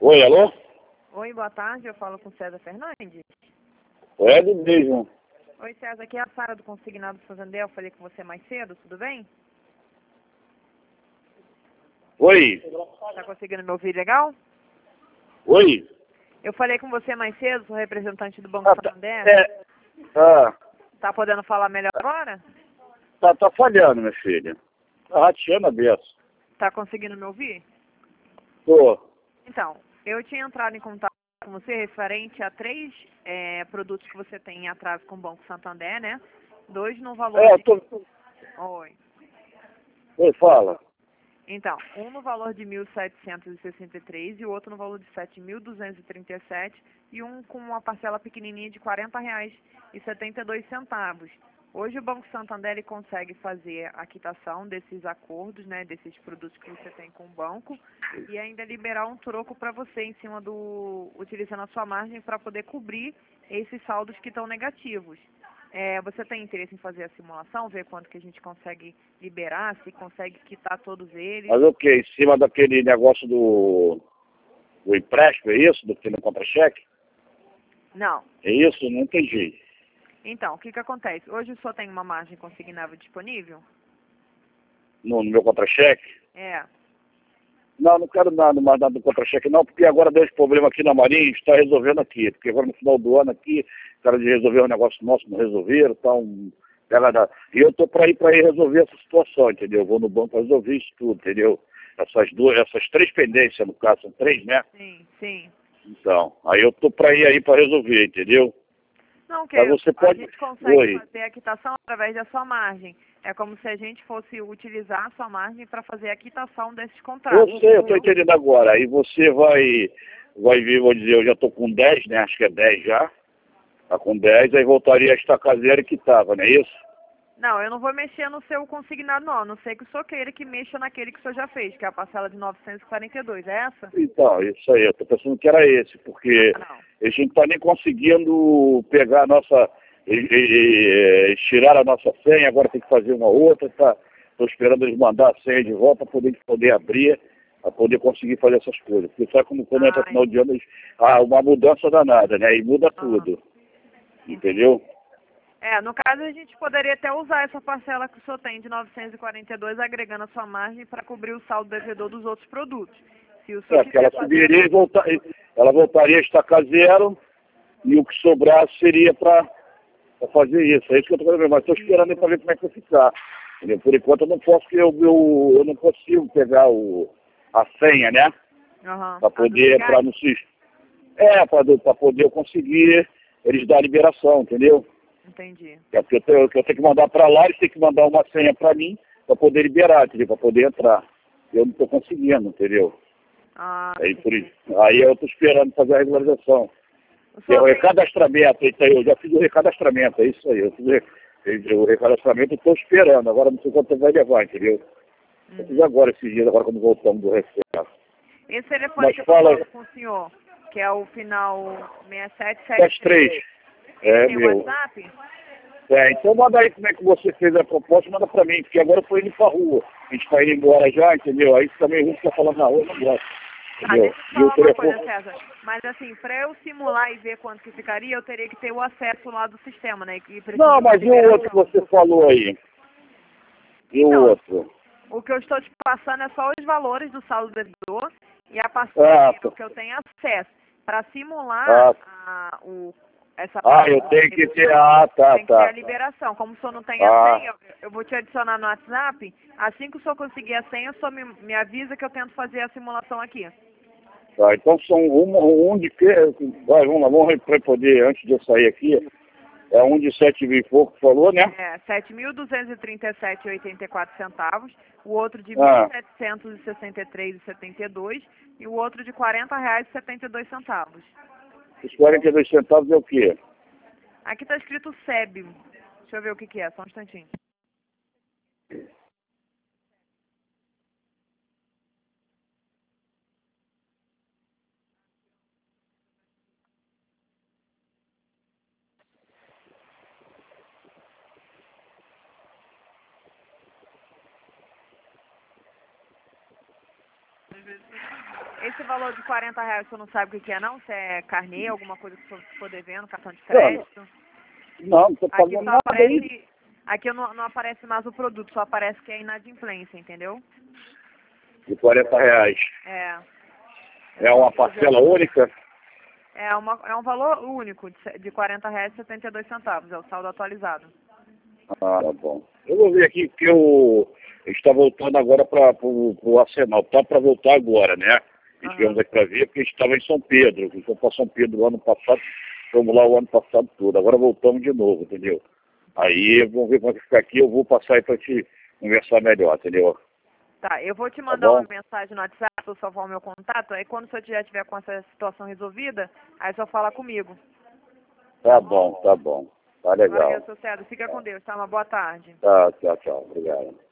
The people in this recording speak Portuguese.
Oi, alô? Oi, boa tarde, eu falo com César Fernandes. É do mesmo. Oi, César, aqui é a Sara do Consignado Santander, eu falei com você mais cedo, tudo bem? Oi? Tá conseguindo me ouvir legal? Oi? Eu falei com você mais cedo, sou representante do Banco Ah, Santander. tá, Tá podendo falar melhor agora? tá falhando, minha filha. Tá rateando a beça. Tá conseguindo me ouvir? Tô. Então, eu tinha entrado em contato com você referente a três produtos que você tem em atraso com o Banco Santander, né? Dois no valor É, de... Oi. Oi, fala. Então, um no valor de 1.763 e o outro no valor de 7.237 e um com uma parcela pequenininha de R$40,72. Hoje o Banco Santander ele consegue fazer a quitação desses acordos, né, desses produtos que você tem com o banco e ainda liberar um troco para você em cima utilizando a sua margem para poder cobrir esses saldos que estão negativos. Você tem interesse em fazer a simulação, ver quanto que a gente consegue liberar, se consegue quitar todos eles? Mas o quê? Em cima daquele negócio do empréstimo, é isso? Do que no contra-cheque? Não. É isso? Não entendi. Então, o que acontece? Hoje o senhor tem uma margem consignável disponível? No meu contra-cheque? É. Não quero mais nada do contra-cheque não, porque agora deu esse problema aqui na Marinha, está resolvendo aqui. Porque agora no final do ano aqui, o cara de resolver um negócio nosso, não resolveram, então... E eu tô para ir resolver essa situação, entendeu? Eu vou no banco para resolver isso tudo, entendeu? Essas três pendências, no caso, são três, né? Sim, sim. Então, aí eu tô para ir aí para resolver, entendeu? Não, que Mas você pode... a gente consegue Oi. fazer a quitação através da sua margem. É como se a gente fosse utilizar a sua margem para fazer a quitação desses contratos. Eu tô entendendo agora. Aí você vai ver, vou dizer, eu já tô com 10, né? Acho que é 10 já. Tá com 10, aí voltaria a estacar zero que tava, não é isso? Não, eu não vou mexer no seu consignado, não. A não sei que o senhor queira que mexa naquele que o senhor já fez, que é a parcela de 942. É essa? Então, isso aí, eu tô pensando que era esse, porque Não. a gente não tá nem conseguindo pegar a nossa, tirar a nossa senha, agora tem que fazer uma outra, tô esperando eles mandar a senha de volta para poder abrir, para poder conseguir fazer essas coisas. Porque sabe como quando entra no final de ano, uma mudança danada, né? E muda tudo, entendeu? No caso, a gente poderia até usar essa parcela que o senhor tem de 942, agregando a sua margem para cobrir o saldo devedor dos outros produtos. Se o senhor Que ela subiria ela voltaria a estacar zero, e o que sobrasse seria para fazer isso. É isso que eu estou querendo ver, mas estou esperando para ver como é que vai ficar. Entendeu? Por enquanto eu não posso, porque eu não consigo pegar a senha, né? Para poder entrar no sistema. Para poder eu conseguir eles dar a liberação, entendeu? Entendi. Porque eu tenho que mandar para lá, eles têm que mandar uma senha para mim para poder liberar, entendeu? Para poder entrar. Eu não estou conseguindo, entendeu? Aí eu estou esperando fazer a regularização. O recadastramento, eu já fiz o recadastramento, é isso aí. Eu fiz o recadastramento e estou esperando. Agora não sei quanto tempo vai levar, entendeu? Eu fiz agora, esses dias, agora quando voltamos do recesso. Esse telefone que eu falo com o senhor, que é o final 6773. Tem meu. WhatsApp? Então manda aí como é que você fez a proposta, manda pra mim, porque agora eu tô indo pra rua. A gente tá indo embora já, entendeu? Aí fica meio ruim ficar falando na rua, eu não gosto. Deixa eu te falar uma coisa, César. Mas assim, pra eu simular e ver quanto que ficaria, eu teria que ter o acesso lá do sistema, né? Não, mas e o outro que você falou aí? E o outro? O que eu estou te passando é só os valores do saldo devedor e a parcela que eu tenho acesso. Para simular essa parte eu tenho que ter, tem que ter a liberação. Como o senhor não tem a senha, eu vou te adicionar no WhatsApp. Assim que o senhor conseguir a senha, o senhor me avisa que eu tento fazer a simulação aqui. Tá, então são um de que... Vamos lá, vamos poder, antes de eu sair aqui, é um de 7 mil e pouco, falou, né? 7.237,84, o outro de 1.763,72 e o outro de R$40,72. Os 42 centavos é o quê? Aqui está escrito SEB. Deixa eu ver o que é, só um instantinho. Esse valor de R$40, você não sabe o que é, não? Se é carnê, alguma coisa que você for devendo, cartão de crédito? Não, não tô Aqui pagando só nada aí. aparece... Aqui não aparece mais o produto, só aparece que é inadimplência, entendeu? De R$40. É. É uma parcela única? É um valor único, de R$40,72, é o saldo atualizado. Ah, tá bom. Eu vou ver aqui porque a gente está voltando agora para o Arsenal. Tá para voltar agora, né? A gente viemos aqui para ver porque a gente estava em São Pedro. A gente foi para São Pedro o ano passado, fomos lá o ano passado todo. Agora voltamos de novo, entendeu? Aí vamos ver como é que fica aqui. Eu vou passar aí para te conversar melhor, entendeu? Tá, eu vou te mandar uma mensagem no WhatsApp, eu só for o meu contato, aí quando o senhor já tiver com essa situação resolvida, aí só fala comigo. Tá bom, tá bom. Tá legal. Valeu, seu César. Fica com Deus, tá? Uma boa tarde. Tá, tchau, tchau. Obrigado.